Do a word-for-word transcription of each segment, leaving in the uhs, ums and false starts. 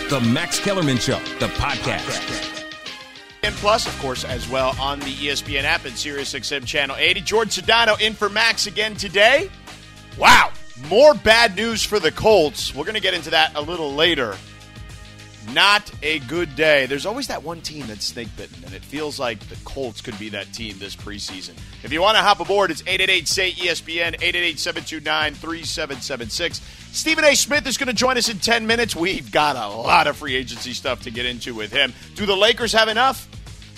The Max Kellerman Show, the podcast. And Plus, of course, as well on the E S P N app and SiriusXM Channel eighty. George Sedano in for Max again today. Wow, more bad news for the Colts. We're going to get into that a little later. Not a good day. There's always that one team that's snake-bitten, and it feels like the Colts could be that team this preseason. If you want to hop aboard, it's eight eight eight, S A Y, E S P N, eight eight eight, seven two nine, three seven seven six. Stephen A. Smith is going to join us in ten minutes. We've got a lot of free agency stuff to get into with him. Do the Lakers have enough?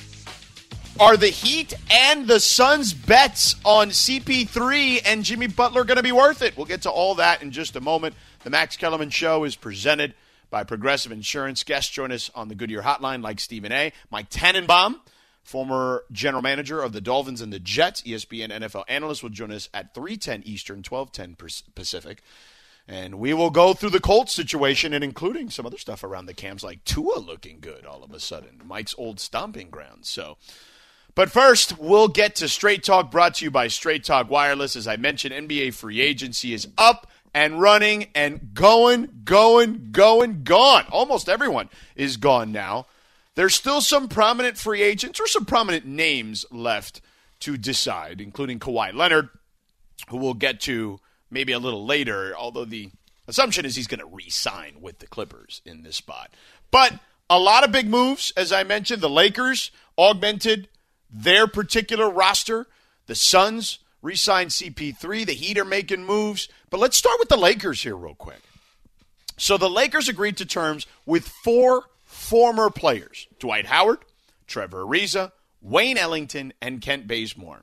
Are the Heat and the Suns' bets on C P three and Jimmy Butler going to be worth it? We'll get to all that in just a moment. The Max Kellerman Show is presented by Progressive Insurance. Guests join us on the Goodyear Hotline like Stephen A. Mike Tannenbaum, former general manager of the Dolphins and the Jets, E S P N N F L analyst, will join us at three ten Eastern, twelve ten Pacific. And we will go through the Colts situation and including some other stuff around the Cams, like Tua looking good all of a sudden, Mike's old stomping ground. So, but first, we'll get to Straight Talk, brought to you by Straight Talk Wireless. As I mentioned, N B A free agency is up and running and going, going, going, gone. Almost everyone is gone now. There's still some prominent free agents or some prominent names left to decide, including Kawhi Leonard, who we'll get to maybe a little later, although the assumption is he's going to re-sign with the Clippers in this spot. But a lot of big moves, as I mentioned. The Lakers augmented their particular roster. The Suns re-signed C P three. The Heat are making moves. But let's start with the Lakers here real quick. So the Lakers agreed to terms with four former players: Dwight Howard, Trevor Ariza, Wayne Ellington, and Kent Bazemore,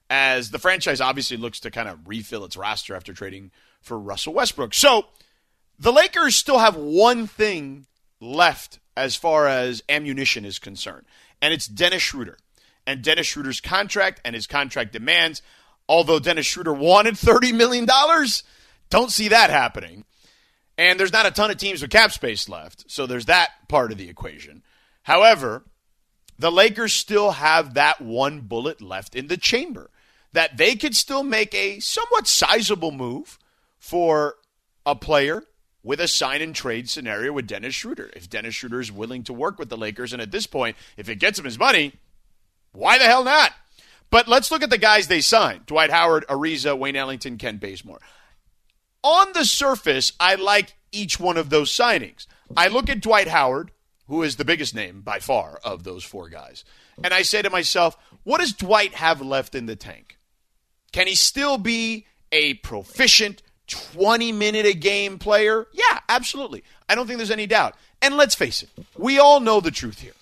as the franchise obviously looks to kind of refill its roster after trading for Russell Westbrook. So the Lakers still have one thing left as far as ammunition is concerned, and it's Dennis Schroeder. And Dennis Schroeder's contract and his contract demands, although Dennis Schroeder wanted thirty million dollars, don't see that happening. And there's not a ton of teams with cap space left, so there's that part of the equation. However, the Lakers still have that one bullet left in the chamber, that they could still make a somewhat sizable move for a player with a sign-and-trade scenario with Dennis Schroeder. If Dennis Schroeder is willing to work with the Lakers, and at this point, if it gets him his money, why the hell not? But let's look at the guys they signed: Dwight Howard, Ariza, Wayne Ellington, Kent Bazemore. On the surface, I like each one of those signings. I look at Dwight Howard, who is the biggest name by far of those four guys, and I say to myself, what does Dwight have left in the tank? Can he still be a proficient twenty-minute-a-game player? Yeah, absolutely. I don't think there's any doubt. And let's face it, we all know the truth here.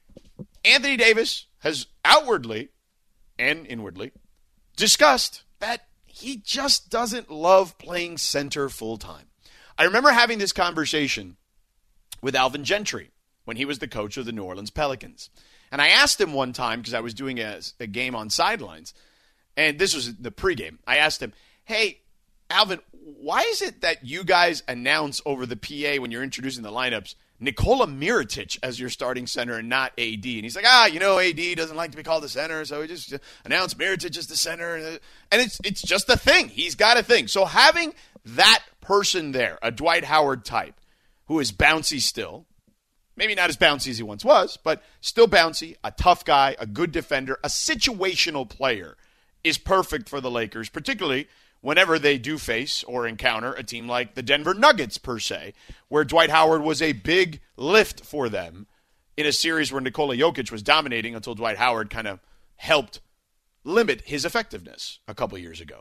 Anthony Davis has outwardly and inwardly discussed that he just doesn't love playing center full-time. I remember having this conversation with Alvin Gentry when he was the coach of the New Orleans Pelicans. And I asked him one time, because I was doing a, a game on sidelines, and this was the pregame. I asked him, hey, Alvin, why is it that you guys announce over the P A when you're introducing the lineups Nikola Mirotic as your starting center and not A D? And he's like, ah, you know, A D doesn't like to be called the center, so we just announce Mirotic as the center. And it's it's just a thing. He's got a thing. So having that person there, a Dwight Howard type, who is bouncy still, maybe not as bouncy as he once was, but still bouncy, a tough guy, a good defender, a situational player, is perfect for the Lakers, particularly whenever they do face or encounter a team like the Denver Nuggets, per se, where Dwight Howard was a big lift for them in a series where Nikola Jokic was dominating until Dwight Howard kind of helped limit his effectiveness a couple years ago.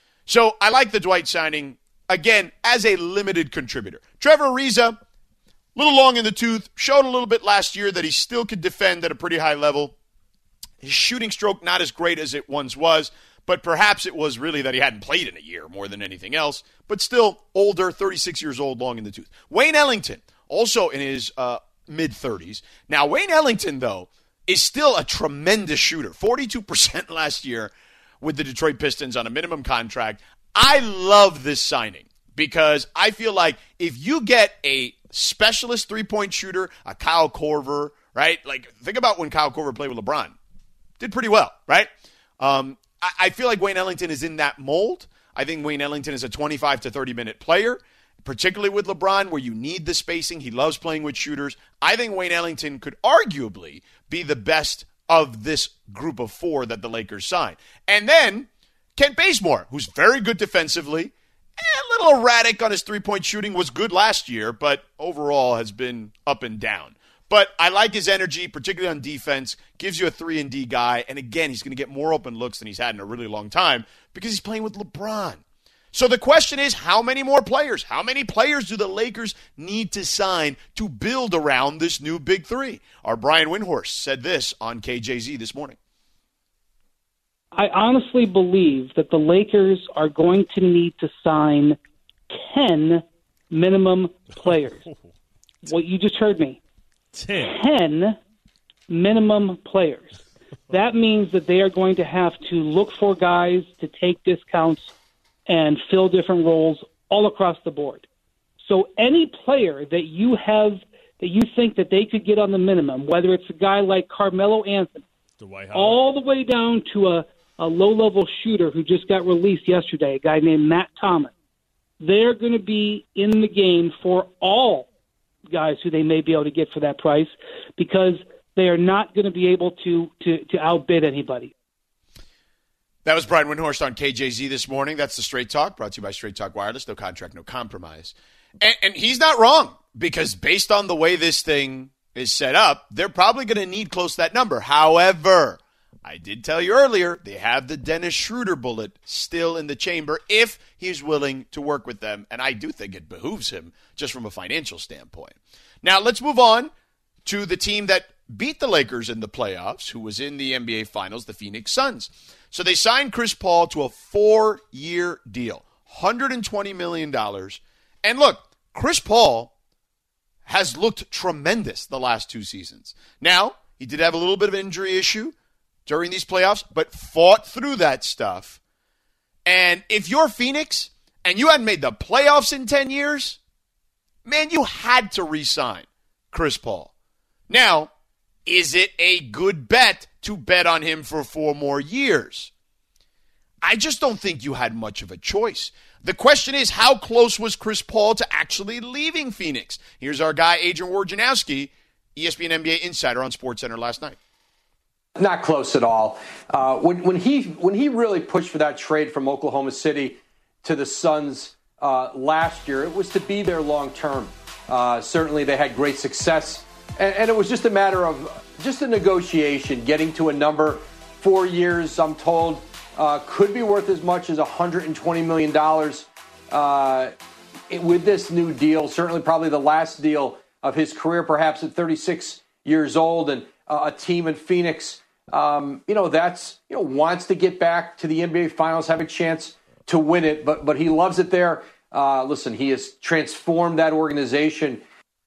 So I like the Dwight signing, again, as a limited contributor. Trevor Ariza, a little long in the tooth, showed a little bit last year that he still could defend at a pretty high level. His shooting stroke not as great as it once was, but perhaps it was really that he hadn't played in a year more than anything else. But still older, thirty-six years old, long in the tooth. Wayne Ellington, also in his uh, mid-thirties. Now, Wayne Ellington, though, is still a tremendous shooter. forty-two percent last year with the Detroit Pistons on a minimum contract. I love this signing because I feel like if you get a specialist three-point shooter, a Kyle Korver, right? Like, think about when Kyle Korver played with LeBron. Did pretty well, right? Um, I, I feel like Wayne Ellington is in that mold. I think Wayne Ellington is a twenty-five to thirty minute player, particularly with LeBron, where you need the spacing. He loves playing with shooters. I think Wayne Ellington could arguably be the best of this group of four that the Lakers signed. And then Kent Bazemore, who's very good defensively, a little erratic on his three-point shooting, was good last year, but overall has been up and down. But I like his energy, particularly on defense, gives you a three and D guy, and again, he's going to get more open looks than he's had in a really long time because he's playing with LeBron. So the question is, how many more players? How many players do the Lakers need to sign to build around this new big three? Our Brian Windhorst said this on K J Z this morning. I honestly believe that the Lakers are going to need to sign ten minimum players. Well, you just heard me. ten. ten minimum players. That means that they are going to have to look for guys to take discounts and fill different roles all across the board. So any player that you have, that you think that they could get on the minimum, whether it's a guy like Carmelo Anthony, all the way down to a, a low-level shooter who just got released yesterday, a guy named Matt Thomas, they're going to be in the game for all guys who they may be able to get for that price because they are not going to be able to, to, to outbid anybody. That was Brian Windhorst on K J Z this morning. That's the Straight Talk, brought to you by Straight Talk Wireless. No contract, no compromise. And, and he's not wrong because based on the way this thing is set up, they're probably going to need close to that number. However, I did tell you earlier, they have the Dennis Schroeder bullet still in the chamber if he's willing to work with them. And I do think it behooves him just from a financial standpoint. Now, let's move on to the team that beat the Lakers in the playoffs, who was in the N B A Finals, the Phoenix Suns. So they signed Chris Paul to a four-year deal, one hundred twenty million dollars. And look, Chris Paul has looked tremendous the last two seasons. Now, he did have a little bit of an injury issue during these playoffs, but fought through that stuff. And if you're Phoenix and you hadn't made the playoffs in ten years, man, you had to re-sign Chris Paul. Now, is it a good bet to bet on him for four more years? I just don't think you had much of a choice. The question is, how close was Chris Paul to actually leaving Phoenix? Here's our guy, Adrian Wojnarowski, E S P N N B A insider on SportsCenter last night. Not close at all. Uh, when, when he when he really pushed for that trade from Oklahoma City to the Suns uh, last year, it was to be there long term. Uh, certainly, they had great success, and, and it was just a matter of just a negotiation, getting to a number. Four years, I'm told, uh, could be worth as much as one hundred twenty million dollars uh, with this new deal. Certainly, probably the last deal of his career, perhaps at thirty-six years old, and uh, a team in Phoenix, um, you know, that's you know wants to get back to the N B A Finals, have a chance to win it, but but he loves it there. Uh, listen, he has transformed that organization.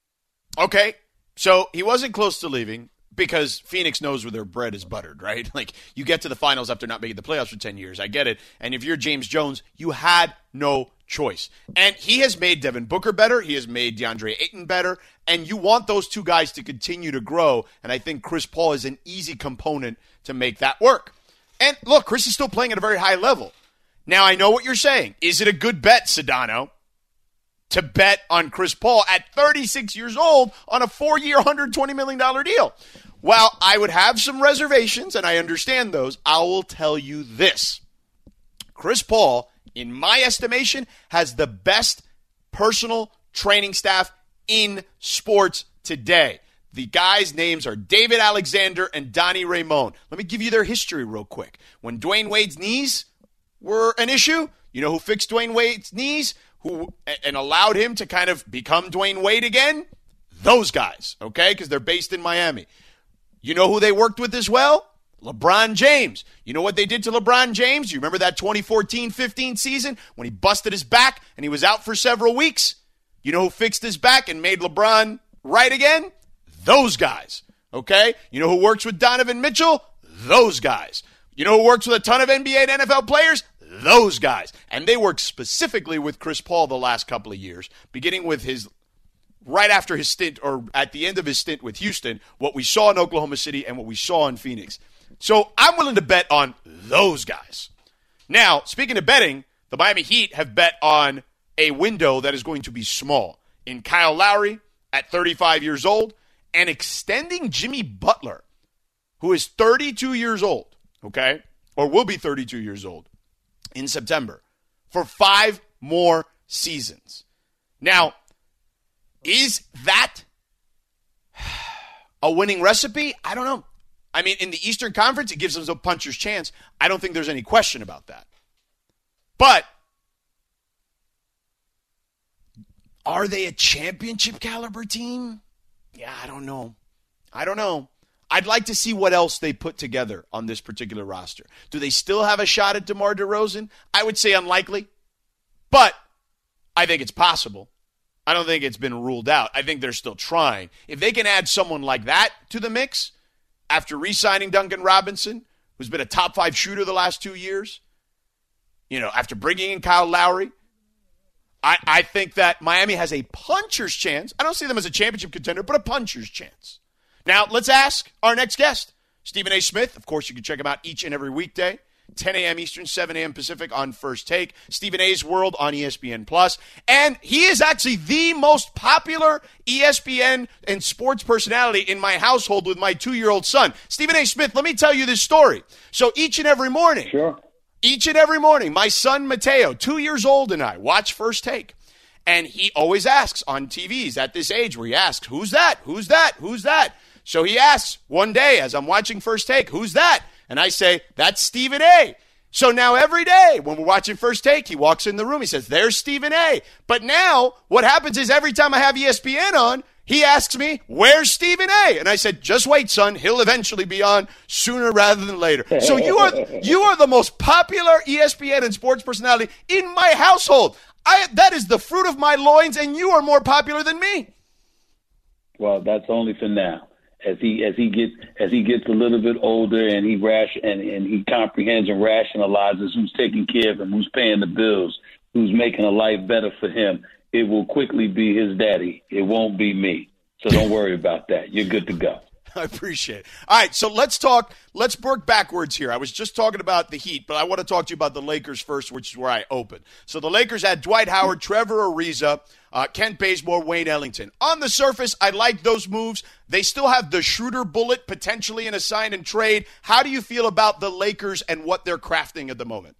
Okay, so he wasn't close to leaving because Phoenix knows where their bread is buttered, right? Like, you get to the finals after not making the playoffs for ten years. I get it. And if you're James Jones, you had no choice. And he has made Devin Booker better. He has made DeAndre Ayton better. And you want those two guys to continue to grow. And I think Chris Paul is an easy component to make that work. And look, Chris is still playing at a very high level. Now, I know what you're saying. Is it a good bet, Sedano, to bet on Chris Paul at thirty-six years old on a four-year, one hundred twenty million dollars deal? Well, I would have some reservations, and I understand those. I will tell you this. Chris Paul, in my estimation, has the best personal training staff in sports today. The guys' names are David Alexander and Donnie Ramon. Let me give you their history real quick. When Dwayne Wade's knees were an issue, you know who fixed Dwayne Wade's knees who and allowed him to kind of become Dwayne Wade again? Those guys, okay, because they're based in Miami. You know who they worked with as well? LeBron James. You know what they did to LeBron James? You remember that twenty fourteen fifteen season when he busted his back and he was out for several weeks? You know who fixed his back and made LeBron right again? Those guys, okay? You know who works with Donovan Mitchell? Those guys. You know who works with a ton of N B A and N F L players? Those guys. And they worked specifically with Chris Paul the last couple of years, beginning with his right after his stint or at the end of his stint with Houston, what we saw in Oklahoma City and what we saw in Phoenix. So I'm willing to bet on those guys. Now, speaking of betting, the Miami Heat have bet on a window that is going to be small in Kyle Lowry at thirty-five years old and extending Jimmy Butler, who is thirty-two years old, okay, or will be thirty-two years old in September, for five more seasons. Now, is that a winning recipe? I don't know. I mean, in the Eastern Conference, it gives them a puncher's chance. I don't think there's any question about that. But are they a championship caliber team? Yeah, I don't know. I don't know. I'd like to see what else they put together on this particular roster. Do they still have a shot at DeMar DeRozan? I would say unlikely, but I think it's possible. I don't think it's been ruled out. I think they're still trying. If they can add someone like that to the mix after re-signing Duncan Robinson, who's been a top five shooter the last two years, you know, after bringing in Kyle Lowry, I, I think that Miami has a puncher's chance. I don't see them as a championship contender, but a puncher's chance. Now, let's ask our next guest, Stephen A. Smith. Of course, you can check him out each and every weekday, ten a.m. Eastern, seven a.m. Pacific on First Take. Stephen A's World on E S P N Plus. And he is actually the most popular E S P N and sports personality in my household with my two-year-old son. Stephen A. Smith, let me tell you this story. So each and every morning, sure. each and every morning, my son Mateo, two years old, and I watch First Take. And he always asks on T Vs at this age where he asks, who's that? Who's that? Who's that? So he asks one day as I'm watching First Take, who's that? And I say, that's Stephen A. So now every day when we're watching First Take, he walks in the room, he says, there's Stephen A. But now what happens is every time I have E S P N on, he asks me, where's Stephen A? And I said, just wait, son. He'll eventually be on sooner rather than later. So you are you are the most popular E S P N and sports personality in my household. I That is the fruit of my loins, and you are more popular than me. Well, that's only for now. As he as he gets as he gets a little bit older and he rash and, and he comprehends and rationalizes who's taking care of him, who's paying the bills, who's making a life better for him, it will quickly be his daddy. It won't be me. So don't worry about that. You're good to go. I appreciate it. All right, so let's talk. Let's work backwards here. I was just talking about the Heat, but I want to talk to you about the Lakers first, which is where I opened. So the Lakers had Dwight Howard, Trevor Ariza, uh, Kent Bazemore, Wayne Ellington. On the surface, I like those moves. They still have the Schroeder bullet potentially in a sign and trade. How do you feel about the Lakers and what they're crafting at the moment?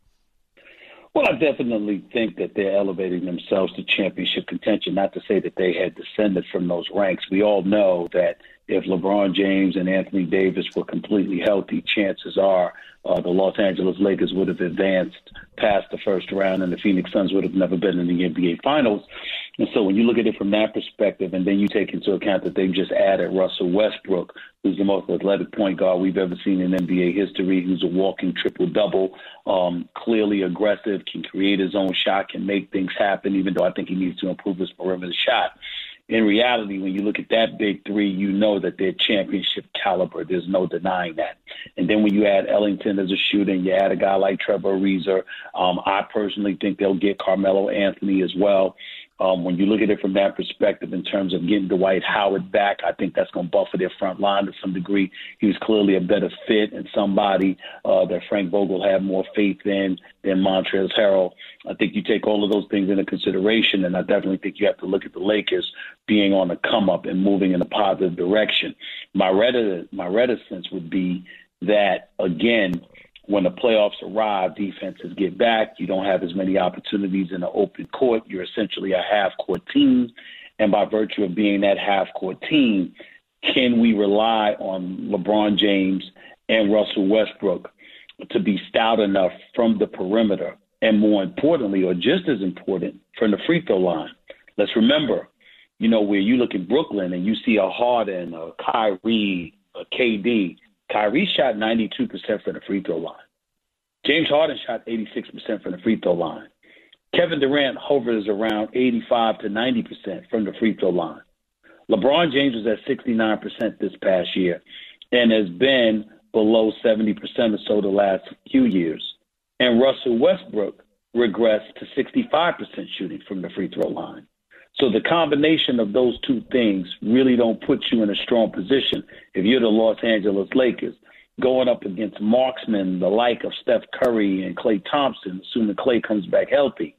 Well, I definitely think that they're elevating themselves to championship contention, not to say that they had descended from those ranks. We all know that if LeBron James and Anthony Davis were completely healthy, chances are uh, the Los Angeles Lakers would have advanced past the first round and the Phoenix Suns would have never been in the N B A Finals. And so when you look at it from that perspective, and then you take into account that they've just added Russell Westbrook, who's the most athletic point guard we've ever seen in N B A history, who's a walking triple-double, um, clearly aggressive, can create his own shot, can make things happen, even though I think he needs to improve his perimeter shot. In reality, when you look at that big three, you know that they're championship caliber. There's no denying that. And then when you add Ellington as a shooter and you add a guy like Trevor Ariza, um, I personally think they'll get Carmelo Anthony as well. Um, when you look at it from that perspective in terms of getting Dwight Howard back, I think that's going to buffer their front line to some degree. He was clearly a better fit and somebody uh, that Frank Vogel had more faith in than Montrezl Harrell. I think you take all of those things into consideration, and I definitely think you have to look at the Lakers being on the come-up and moving in a positive direction. My, retic- my reticence would be that, again, when the playoffs arrive, defenses get back. You don't have as many opportunities in the open court. You're essentially a half-court team. And by virtue of being that half-court team, can we rely on LeBron James and Russell Westbrook to be stout enough from the perimeter and, more importantly, or just as important, from the free throw line? Let's remember, you know, where you look at Brooklyn and you see a Harden, a Kyrie, a K D, Kyrie shot ninety-two percent from the free throw line. James Harden shot eighty-six percent from the free throw line. Kevin Durant hovers around eighty-five to ninety percent from the free throw line. LeBron James was at sixty-nine percent this past year and has been below seventy percent or so the last few years. And Russell Westbrook regressed to sixty-five percent shooting from the free throw line. So the combination of those two things really don't put you in a strong position if you're the Los Angeles Lakers going up against marksmen, the like of Steph Curry and Klay Thompson, assuming Klay comes back healthy.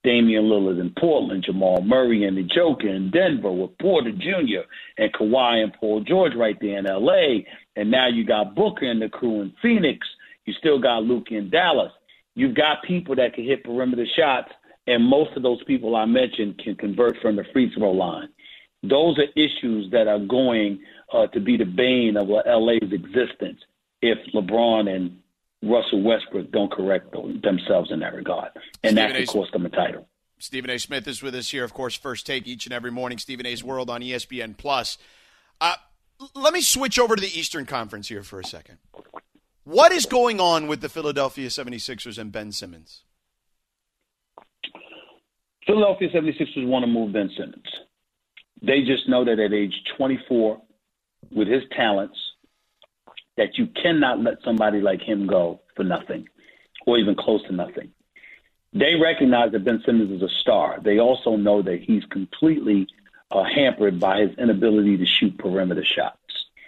Damian Lillard in Portland, Jamal Murray and the Joker in Denver with Porter Junior and Kawhi and Paul George right there in L A. And now you got Booker and the crew in Phoenix. You still got Luka in Dallas. You've got people that can hit perimeter shots, and most of those people I mentioned can convert from the free throw line. Those are issues that are going uh, to be the bane of L A's existence if LeBron and Russell Westbrook don't correct themselves in that regard. And Stephen that's A. the cost them a title. Stephen A. Smith is with us here, of course, First Take each and every morning. Stephen A's World on E S P N Plus. Uh, let me switch over to the Eastern Conference here for a second. What is going on with the Philadelphia seventy-sixers and Ben Simmons? Philadelphia seventy-sixers want to move Ben Simmons. They just know that at age twenty-four, with his talents, that you cannot let somebody like him go for nothing or even close to nothing. They recognize that Ben Simmons is a star. They also know that he's completely uh, hampered by his inability to shoot perimeter shots.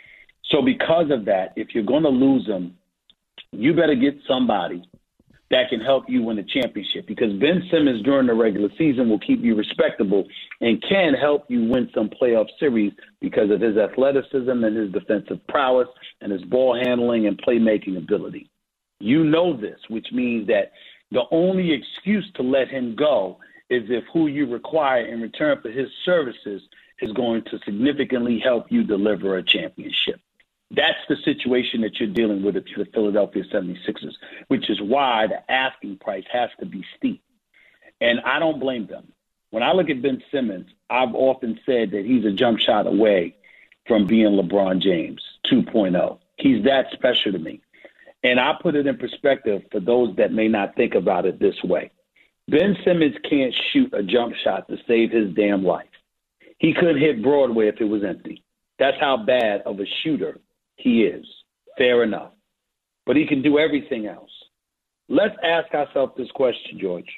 So because of that, if you're going to lose him, you better get somebody that can help you win a championship, because Ben Simmons during the regular season will keep you respectable and can help you win some playoff series because of his athleticism and his defensive prowess and his ball handling and playmaking ability. You know this, which means that the only excuse to let him go is if who you require in return for his services is going to significantly help you deliver a championship. That's the situation that you're dealing with at the Philadelphia seventy-sixers, which is why the asking price has to be steep. And I don't blame them. When I look at Ben Simmons, I've often said that he's a jump shot away from being LeBron James two point oh. He's that special to me. And I put it in perspective for those that may not think about it this way. Ben Simmons can't shoot a jump shot to save his damn life. He couldn't hit Broadway if it was empty. That's how bad of a shooter he is. Fair enough. But he can do everything else. Let's ask ourselves this question, George.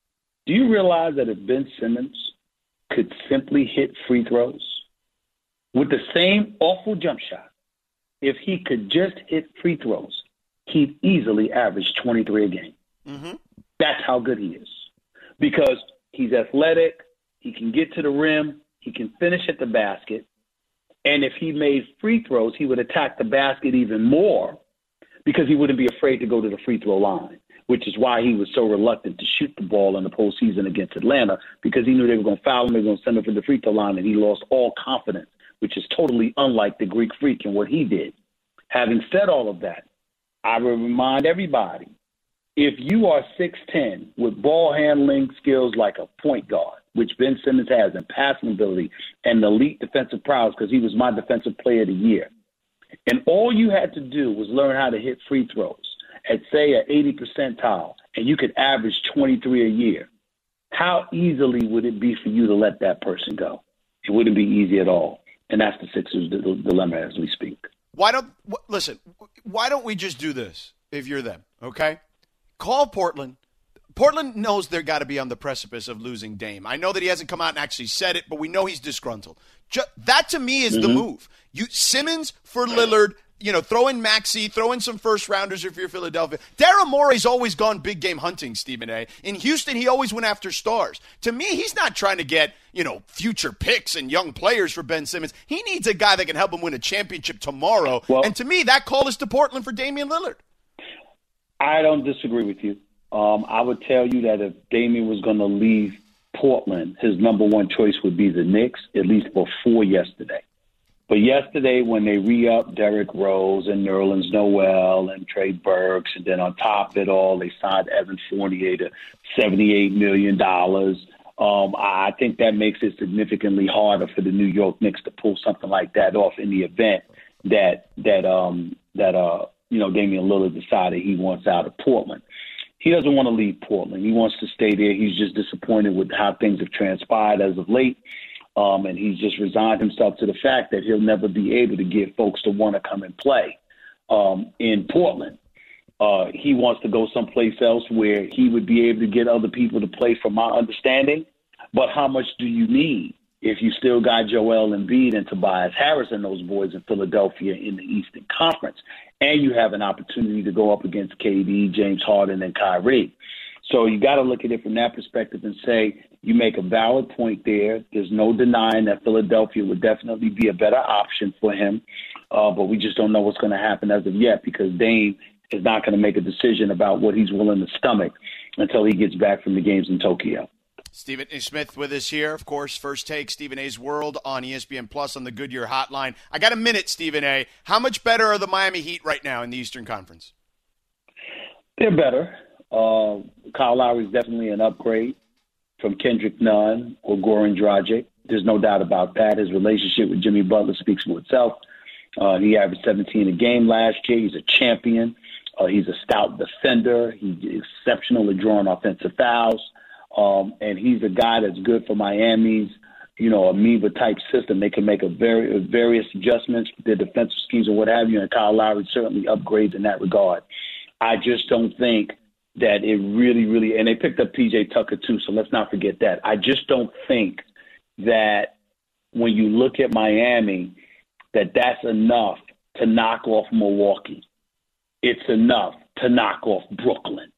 Do you realize that if Ben Simmons could simply hit free throws with the same awful jump shot, if he could just hit free throws, he'd easily average twenty-three a game. Mm-hmm. That's how good he is. Because he's athletic, he can get to the rim, he can finish at the basket, and if he made free throws, he would attack the basket even more because he wouldn't be afraid to go to the free throw line, which is why he was so reluctant to shoot the ball in the postseason against Atlanta, because he knew they were going to foul him, they were going to send him to the free throw line, and he lost all confidence, which is totally unlike the Greek Freak and what he did. Having said all of that, I will remind everybody, if you are six ten with ball handling skills like a point guard, which Ben Simmons has, and passing ability and elite defensive prowess, because he was my defensive player of the year, and all you had to do was learn how to hit free throws at, say, an eighty percentile, and you could average twenty-three a year, how easily would it be for you to let that person go? It wouldn't be easy at all. And that's the Sixers' dilemma as we speak. Why don't – listen, why don't we just do this if you're them, okay? Call Portland. Portland knows they've got to be on the precipice of losing Dame. I know that he hasn't come out and actually said it, but we know he's disgruntled. Just, that, to me, is mm-hmm. the move. You Simmons for Lillard, you know, throw in Maxey, throw in some first-rounders if you're Philadelphia. Daryl Morey's always gone big-game hunting, Stephen A. In Houston, he always went after stars. To me, he's not trying to get, you know, future picks and young players for Ben Simmons. He needs a guy that can help him win a championship tomorrow. Well, and to me, that call is to Portland for Damian Lillard. I don't disagree with you. Um, I would tell you that if Damian was going to leave Portland, his number one choice would be the Knicks, at least before yesterday. But yesterday, when they re-upped Derrick Rose and Nerlens Noel and Trey Burks, and then on top of it all, they signed Evan Fournier to seventy-eight million dollars, um, I think that makes it significantly harder for the New York Knicks to pull something like that off in the event that that um, that uh, you know Damian Lillard decided he wants out of Portland. He doesn't want to leave Portland. He wants to stay there. He's just disappointed with how things have transpired as of late. Um, and he's just resigned himself to the fact that he'll never be able to get folks to want to come and play um, in Portland. Uh, he wants to go someplace else where he would be able to get other people to play, from my understanding. But how much do you need if you still got Joel Embiid and Tobias Harris and those boys in Philadelphia in the Eastern Conference, and you have an opportunity to go up against K D, James Harden, and Kyrie? So you got to look at it from that perspective and say you make a valid point there. There's no denying that Philadelphia would definitely be a better option for him, uh, but we just don't know what's going to happen as of yet because Dame is not going to make a decision about what he's willing to stomach until he gets back from the games in Tokyo. Stephen A. Smith with us here, of course. First Take, Stephen A's World on E S P N Plus on the Goodyear Hotline. I got a minute, Stephen A. How much better are the Miami Heat right now in the Eastern Conference? They're better. Uh, Kyle Lowry is definitely an upgrade from Kendrick Nunn or Goran Dragic. There's no doubt about that. His relationship with Jimmy Butler speaks for itself. Uh, he averaged seventeen a game last year. He's a champion. Uh, he's a stout defender. He's exceptional at drawing offensive fouls. Um, and he's a guy that's good for Miami's, you know, amoeba-type system. They can make a very, various adjustments, their defensive schemes and what have you, and Kyle Lowry certainly upgrades in that regard. I just don't think that it really, really – and they picked up P J Tucker too, so let's not forget that. I just don't think that when you look at Miami that that's enough to knock off Milwaukee. It's enough to knock off Brooklyn.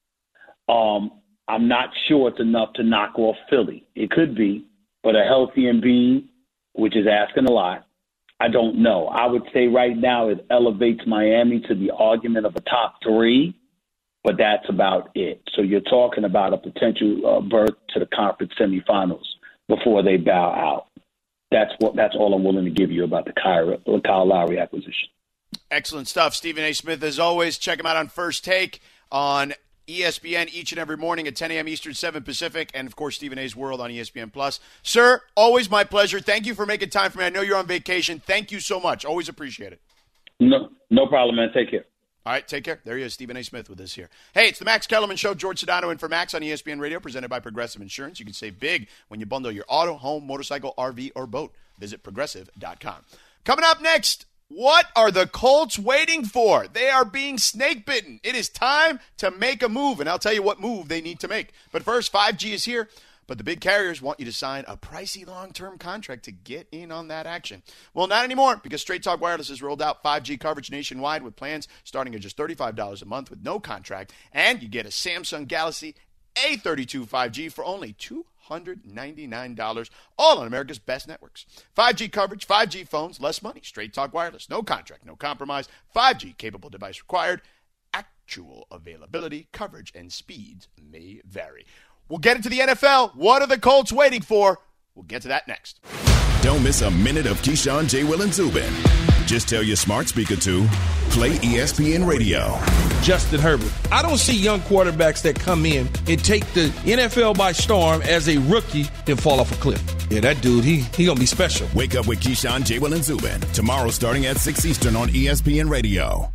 Um I'm not sure it's enough to knock off Philly. It could be, but a healthy Embiid, which is asking a lot, I don't know. I would say right now it elevates Miami to the argument of a top three, but that's about it. So you're talking about a potential uh, berth to the conference semifinals before they bow out. That's what. That's all I'm willing to give you about the Kyle, Kyle Lowry acquisition. Excellent stuff. Stephen A. Smith, as always. Check him out on First Take on E S P N each and every morning at ten a.m. Eastern, seven Pacific, and, of course, Stephen A's World on E S P N Plus. Sir, always my pleasure. Thank you for making time for me. I know you're on vacation. Thank you so much. Always appreciate it. No, no problem, man. Take care. All right, take care. There he is, Stephen A. Smith with us here. Hey, it's the Max Kellerman Show. George Sedano in for Max on E S P N Radio, presented by Progressive Insurance. You can save big when you bundle your auto, home, motorcycle, R V, or boat. Visit Progressive dot com. Coming up next, what are the Colts waiting for? They are being snake bitten. It is time to make a move, and I'll tell you what move they need to make. But first, five G is here, but the big carriers want you to sign a pricey long-term contract to get in on that action. Well, not anymore, because Straight Talk Wireless has rolled out five G coverage nationwide with plans starting at just thirty-five dollars a month with no contract, and you get a Samsung Galaxy A thirty-two five G for only two hundred ninety-nine dollars, all on America's best networks. five G coverage, five G phones, less money. Straight Talk Wireless, no contract, no compromise. five G capable device required. Actual availability, coverage, and speeds may vary. We'll get into the N F L. What are the Colts waiting for? We'll get to that next. Don't miss a minute of Keyshawn, J. Will, and Zubin. Just tell your smart speaker to play E S P N Radio. Justin Herbert. I don't see young quarterbacks that come in and take the N F L by storm as a rookie and fall off a cliff. Yeah, that dude, he he gonna be special. Wake up with Keyshawn, J. Will, and Zubin. Tomorrow starting at six Eastern on E S P N Radio.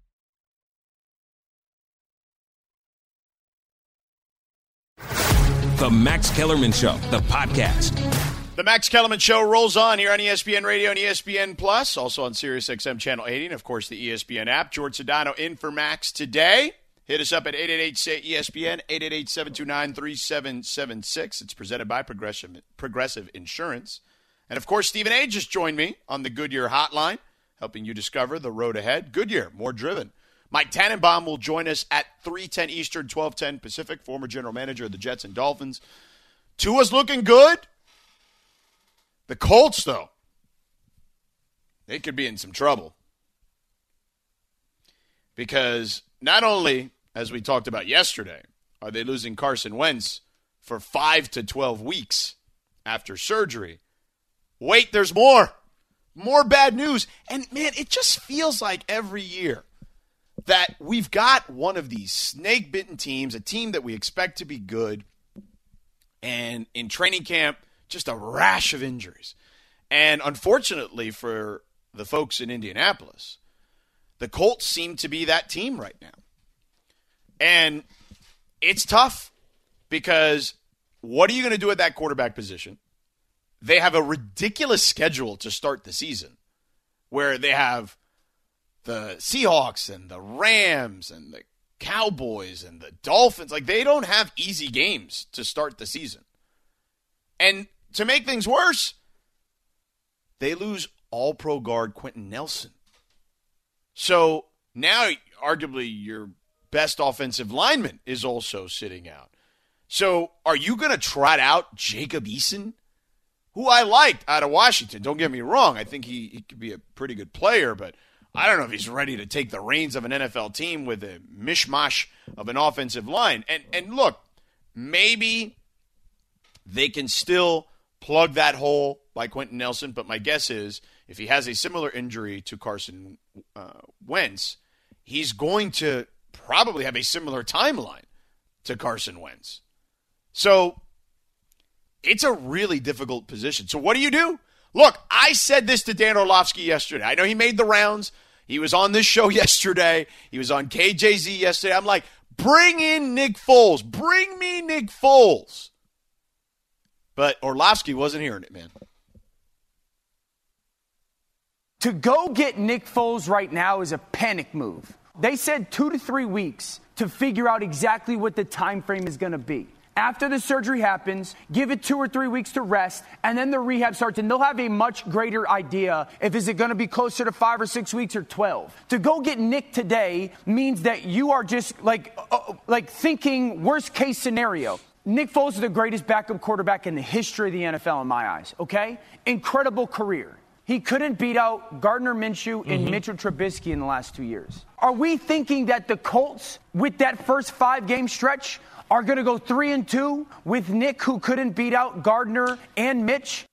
The Max Kellerman Show, the podcast. The Max Kellerman Show rolls on here on E S P N Radio and E S P N Plus, also on Sirius X M Channel eighty, and, of course, the E S P N app. George Sedano in for Max today. Hit us up at eight eight eight, S A Y, E S P N, eight eight eight, seven two nine, three seven seven six. It's presented by Progressive, Progressive Insurance. And, of course, Stephen A. just joined me on the Goodyear Hotline, helping you discover the road ahead. Goodyear, more driven. Mike Tannenbaum will join us at three ten Eastern, twelve ten Pacific, former general manager of the Jets and Dolphins. Tua's looking good. The Colts, though, they could be in some trouble. Because not only, as we talked about yesterday, are they losing Carson Wentz for five to twelve weeks after surgery, wait, there's more. More bad news. And, man, it just feels like every year that we've got one of these snake-bitten teams, a team that we expect to be good, and in training camp, just a rash of injuries. And unfortunately for the folks in Indianapolis, the Colts seem to be that team right now. And it's tough because what are you going to do at that quarterback position? They have a ridiculous schedule to start the season where they have the Seahawks and the Rams and the Cowboys and the Dolphins. Like, they don't have easy games to start the season. And to make things worse, they lose all-pro guard Quentin Nelson. So now, arguably, your best offensive lineman is also sitting out. So are you going to trot out Jacob Eason, who I liked out of Washington? Don't get me wrong. I think he, he could be a pretty good player, but I don't know if he's ready to take the reins of an N F L team with a mishmash of an offensive line. And and look, maybe they can still plug that hole by Quentin Nelson, but my guess is if he has a similar injury to Carson uh, Wentz, he's going to probably have a similar timeline to Carson Wentz. So it's a really difficult position. So what do you do? Look, I said this to Dan Orlovsky yesterday. I know he made the rounds. He was on this show yesterday. He was on K J Z yesterday. I'm like, bring in Nick Foles. Bring me Nick Foles. But Orlovsky wasn't hearing it, man. To go get Nick Foles right now is a panic move. They said two to three weeks to figure out exactly what the time frame is going to be. After the surgery happens, give it two or three weeks to rest, and then the rehab starts, and they'll have a much greater idea if is it going to be closer to five or six weeks or twelve. To go get Nick today means that you are just like uh, like thinking worst case scenario. Nick Foles is the greatest backup quarterback in the history of the N F L in my eyes, okay? Incredible career. He couldn't beat out Gardner Minshew and mm-hmm. Mitchell Trubisky in the last two years. Are we thinking that the Colts, with that first five-game stretch, are going to go three and two with Nick, who couldn't beat out Gardner and Mitch?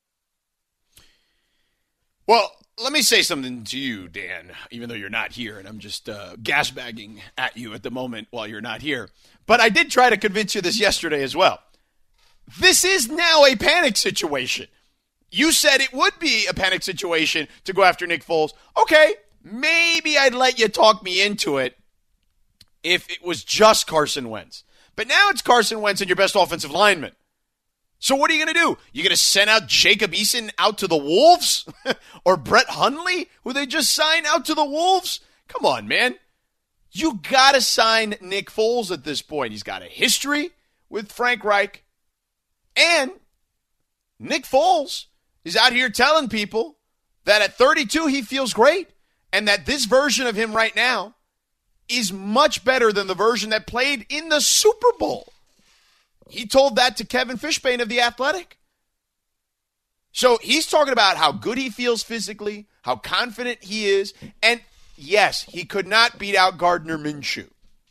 Well, let me say something to you, Dan, even though you're not here, and I'm just uh, gas-bagging at you at the moment while you're not here. But I did try to convince you this yesterday as well. This is now a panic situation. You said it would be a panic situation to go after Nick Foles. Okay, maybe I'd let you talk me into it if it was just Carson Wentz. But now it's Carson Wentz and your best offensive lineman. So what are you going to do? You going to send out Jacob Eason out to the Wolves? Or Brett Hundley, who they just signed, out to the Wolves? Come on, man. You got to sign Nick Foles at this point. He's got a history with Frank Reich. And Nick Foles is out here telling people that at thirty-two he feels great and that this version of him right now is much better than the version that played in the Super Bowl. He told that to Kevin Fishbane of The Athletic. So he's talking about how good he feels physically, how confident he is, and yes, he could not beat out Gardner Minshew.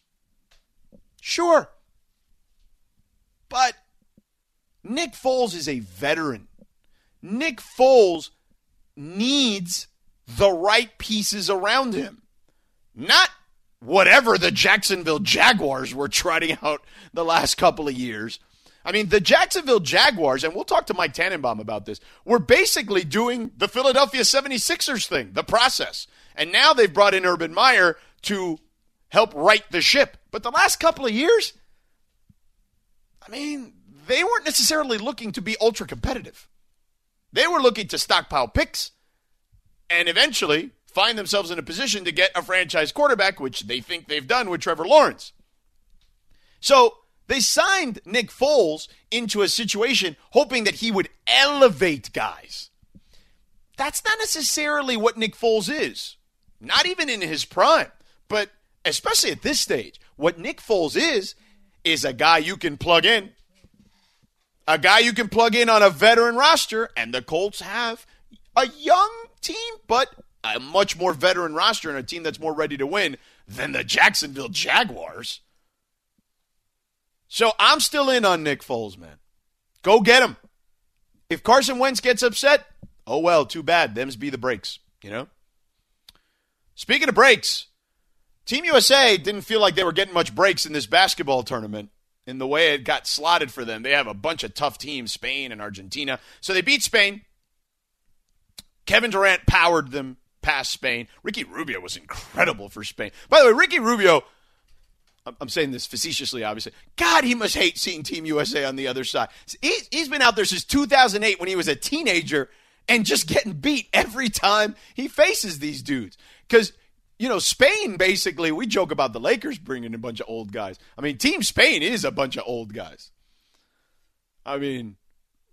Sure. But Nick Foles is a veteran. Nick Foles needs the right pieces around him. Not whatever the Jacksonville Jaguars were trotting out the last couple of years. I mean, the Jacksonville Jaguars, and we'll talk to Mike Tannenbaum about this, were basically doing the Philadelphia seventy-sixers thing, the process. And now they've brought in Urban Meyer to help right the ship. But the last couple of years, I mean, they weren't necessarily looking to be ultra competitive. They were looking to stockpile picks and eventually find themselves in a position to get a franchise quarterback, which they think they've done with Trevor Lawrence. So they signed Nick Foles into a situation hoping that he would elevate guys. That's not necessarily what Nick Foles is, not even in his prime, but especially at this stage. What Nick Foles is, is a guy you can plug in, a guy you can plug in on a veteran roster, and the Colts have a young team, but a much more veteran roster and a team that's more ready to win than the Jacksonville Jaguars. So I'm still in on Nick Foles, man. Go get him. If Carson Wentz gets upset, oh well, too bad. Them's be the breaks, you know? Speaking of breaks, Team U S A didn't feel like they were getting much breaks in this basketball tournament in the way it got slotted for them. They have a bunch of tough teams, Spain and Argentina. So they beat Spain. Kevin Durant powered them past Spain. Ricky Rubio was incredible for Spain. By the way, Ricky Rubio, I'm saying this facetiously, obviously. God, he must hate seeing Team U S A on the other side. He's been out there since two thousand eight when he was a teenager and just getting beat every time he faces these dudes. Because, you know, Spain, basically, we joke about the Lakers bringing a bunch of old guys. I mean, Team Spain is a bunch of old guys. I mean,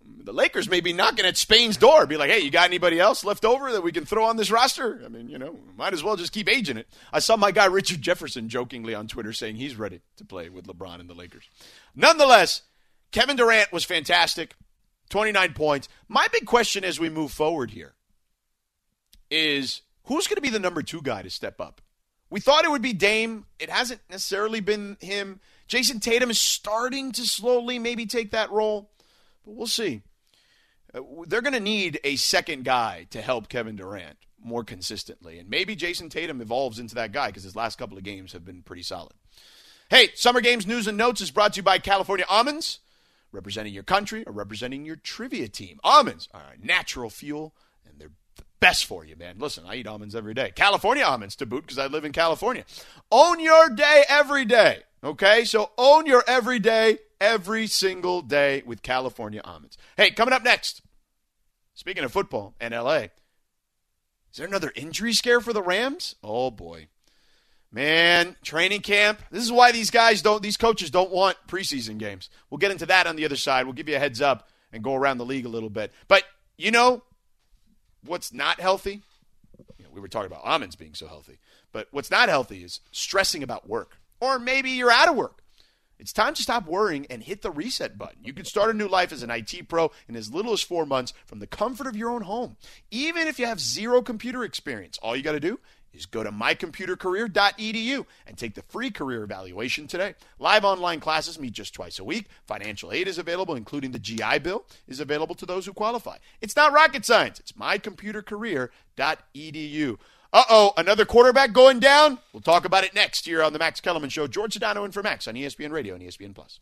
the Lakers may be knocking at Spain's door, be like, hey, you got anybody else left over that we can throw on this roster? I mean, you know, might as well just keep aging it. I saw my guy Richard Jefferson jokingly on Twitter saying he's ready to play with LeBron and the Lakers. Nonetheless, Kevin Durant was fantastic, twenty-nine points. My big question as we move forward here is who's going to be the number two guy to step up? We thought it would be Dame. It hasn't necessarily been him. Jason Tatum is starting to slowly maybe take that role, but we'll see. Uh, they're going to need a second guy to help Kevin Durant more consistently, and maybe Jason Tatum evolves into that guy because his last couple of games have been pretty solid. Hey, Summer Games News and Notes is brought to you by California Almonds, representing your country or representing your trivia team. Almonds are a natural fuel, and they're the best for you, man. Listen, I eat almonds every day. California almonds to boot because I live in California. Own your day every day, okay? So own your every day, every single day with California almonds. Hey, coming up next, speaking of football and L A, is there another injury scare for the Rams? Oh, boy. Man, training camp. This is why these guys don't, these coaches don't want preseason games. We'll get into that on the other side. We'll give you a heads up and go around the league a little bit. But, you know, what's not healthy? You know, we were talking about almonds being so healthy. But what's not healthy is stressing about work. Or maybe you're out of work. It's time to stop worrying and hit the reset button. You can start a new life as an I T pro in as little as four months from the comfort of your own home. Even if you have zero computer experience, all you got to do is go to my computer career dot e d u and take the free career evaluation today. Live online classes meet just twice a week. Financial aid is available, including the G I Bill is available to those who qualify. It's not rocket science. It's my computer career dot e d u. Uh-oh, another quarterback going down? We'll talk about it next here on the Max Kellerman Show. George Sedano in for Max on E S P N Radio and E S P N Plus.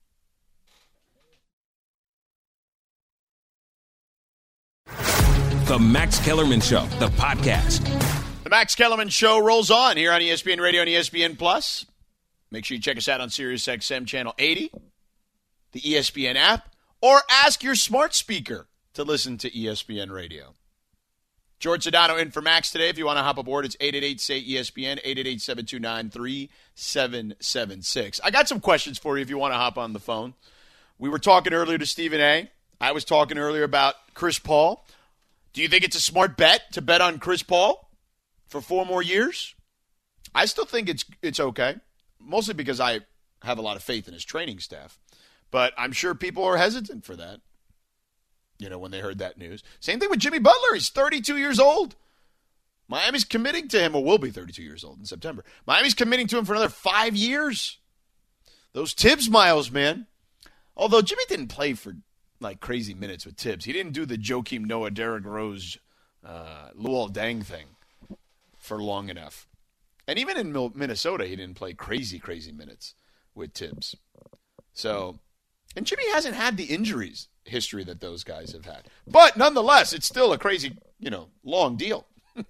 The Max Kellerman Show, the podcast. The Max Kellerman Show rolls on here on E S P N Radio and E S P N Plus. Make sure you check us out on Sirius X M Channel eighty, the E S P N app, or ask your smart speaker to listen to E S P N Radio. George Sedano in for Max today. If you want to hop aboard, it's eight eight eight, S A Y, E S P N, eight eight eight, seven two nine, three seven seven six. I got some questions for you if you want to hop on the phone. We were talking earlier to Stephen A. I was talking earlier about Chris Paul. Do you think it's a smart bet to bet on Chris Paul for four more years? I still think it's it's okay, mostly because I have a lot of faith in his training staff. But I'm sure people are hesitant for that, you know, when they heard that news. Same thing with Jimmy Butler. He's thirty-two years old. Miami's committing to him, or will be thirty-two years old in September. Miami's committing to him for another five years. Those Tibbs miles, man. Although Jimmy didn't play for, like, crazy minutes with Tibbs. He didn't do the Joakim Noah, Derrick Rose, uh, Luol Deng thing for long enough. And even in Minnesota, he didn't play crazy, crazy minutes with Tibbs. So, and Jimmy hasn't had the injuries history that those guys have had. But nonetheless, it's still a crazy, you know, long deal.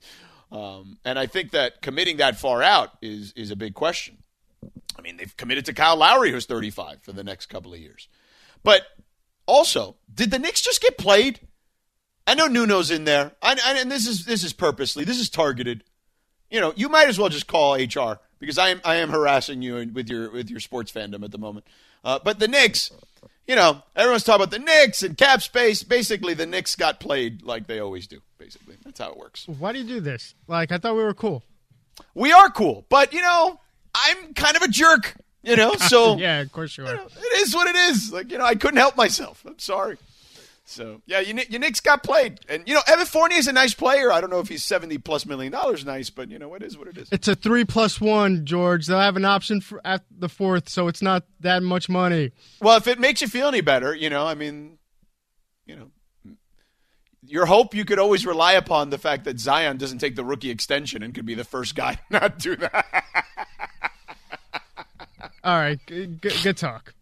um, and I think that committing that far out is is a big question. I mean, they've committed to Kyle Lowry, who's thirty-five, for the next couple of years. But also, did the Knicks just get played? I know Nuno's in there, I, I, and this is this is purposely, this is targeted. You know, you might as well just call H R because I am I am harassing you with your with your sports fandom at the moment. Uh, but the Knicks, you know, everyone's talking about the Knicks and cap space. Basically, the Knicks got played like they always do. Basically, that's how it works. Why do you do this? Like, I thought we were cool. We are cool, but you know, I'm kind of a jerk. You know, so yeah, of course you are. You know, it is what it is. Like, you know, I couldn't help myself. I'm sorry. So, yeah, your, your Knicks got played. And, you know, Evan Fournier is a nice player. I don't know if he's seventy-plus million dollars nice, but, you know, it is what it is. It's a three plus one, George. They'll have an option for at the fourth, so it's not that much money. Well, if it makes you feel any better, you know, I mean, you know, your hope you could always rely upon the fact that Zion doesn't take the rookie extension and could be the first guy to not do that. All right, good, good talk.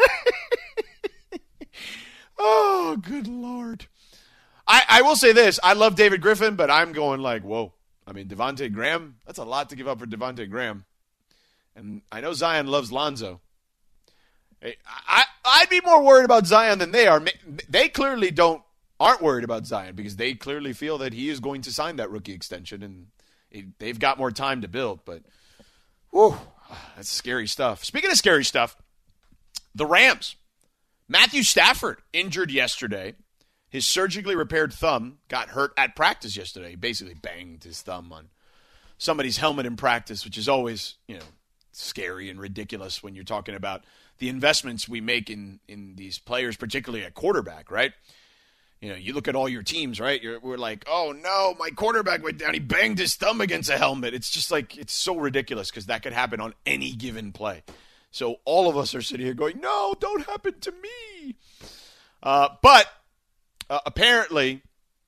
Oh, good Lord. I, I will say this. I love David Griffin, but I'm going like, whoa. I mean, Devontae Graham, that's a lot to give up for Devontae Graham. And I know Zion loves Lonzo. I, I, I'd be more worried about Zion than they are. They clearly don't aren't worried about Zion because they clearly feel that he is going to sign that rookie extension, and it, they've got more time to build. But, whew, that's scary stuff. Speaking of scary stuff, the Rams. Matthew Stafford injured yesterday. His surgically repaired thumb got hurt at practice yesterday. He basically banged his thumb on somebody's helmet in practice, which is always, you know, scary and ridiculous when you're talking about the investments we make in, in these players, particularly at quarterback, right? You know, you look at all your teams, right? You're, we're like, oh, no, my quarterback went down. He banged his thumb against a helmet. It's just like, it's so ridiculous because that could happen on any given play. So all of us are sitting here going, no, don't happen to me. Uh, but uh, apparently,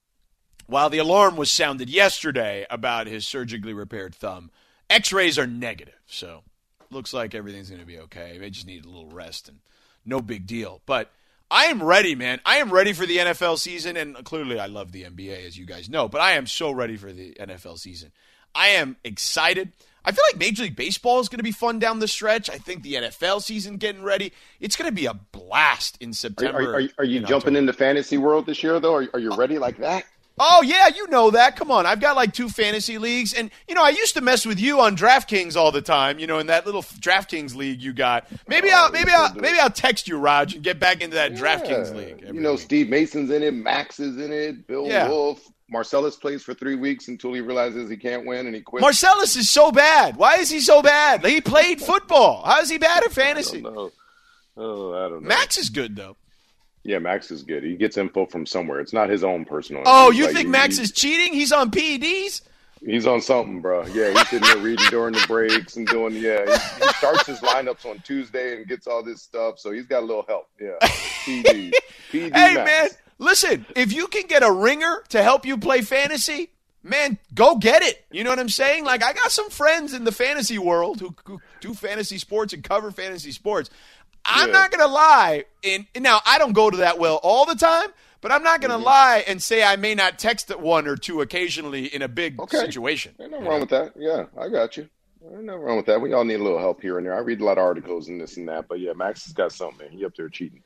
while the alarm was sounded yesterday about his surgically repaired thumb, x-rays are negative. So looks like everything's going to be okay. They just need a little rest and no big deal. But I am ready, man. I am ready for the N F L season, and clearly I love the N B A, as you guys know, but I am so ready for the N F L season. I am excited. I feel like Major League Baseball is going to be fun down the stretch. I think the N F L season getting ready. It's going to be a blast in September. Are, are, are, are you jumping into fantasy world this year, though? Are, are you ready like that? Oh, yeah, you know that. Come on. I've got like two fantasy leagues. And, you know, I used to mess with you on DraftKings all the time, you know, in that little DraftKings league you got. Maybe I'll maybe I'll, maybe I'll text you, Raj, and get back into that yeah. DraftKings league. You know, week. Steve Mason's in it. Max is in it. Bill yeah. Wolf. Marcellus plays for three weeks until he realizes he can't win and he quits. Marcellus is so bad. Why is he so bad? He played football. How is he bad at fantasy? I don't know. Oh, I don't know. Max is good, though. Yeah, Max is good. He gets info from somewhere. It's not his own personal. Oh, you like, think he, Max is cheating? He's on P E Ds? He's on something, bro. Yeah, he's sitting there reading during the breaks and doing, yeah. He, he starts his lineups on Tuesday and gets all this stuff, so he's got a little help. Yeah, P E D. P E D hey, Max. man, listen, if you can get a ringer to help you play fantasy, man, go get it. You know what I'm saying? Like, I got some friends in the fantasy world who, who do fantasy sports and cover fantasy sports. I'm yeah. not going to lie. And now, I don't go to that well all the time, but I'm not going to mm-hmm. lie and say I may not text one or two occasionally in a big okay. situation. Ain't nothing wrong with that. Yeah, I got you. Ain't nothing wrong with that. We all need a little help here and there. I read a lot of articles and this and that, but yeah, Max has got something, man. He up there cheating.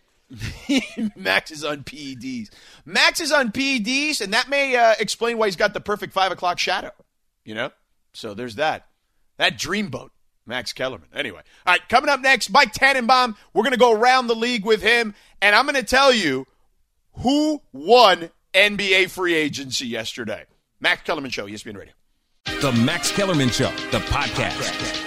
Max is on P E Ds. Max is on P E Ds, and that may uh, explain why he's got the perfect five o'clock shadow, you know? So there's that. That dreamboat. Max Kellerman. Anyway, all right, coming up next, Mike Tannenbaum. We're going to go around the league with him, and I'm going to tell you who won N B A free agency yesterday. Max Kellerman Show, E S P N Radio. The Max Kellerman Show, the podcast.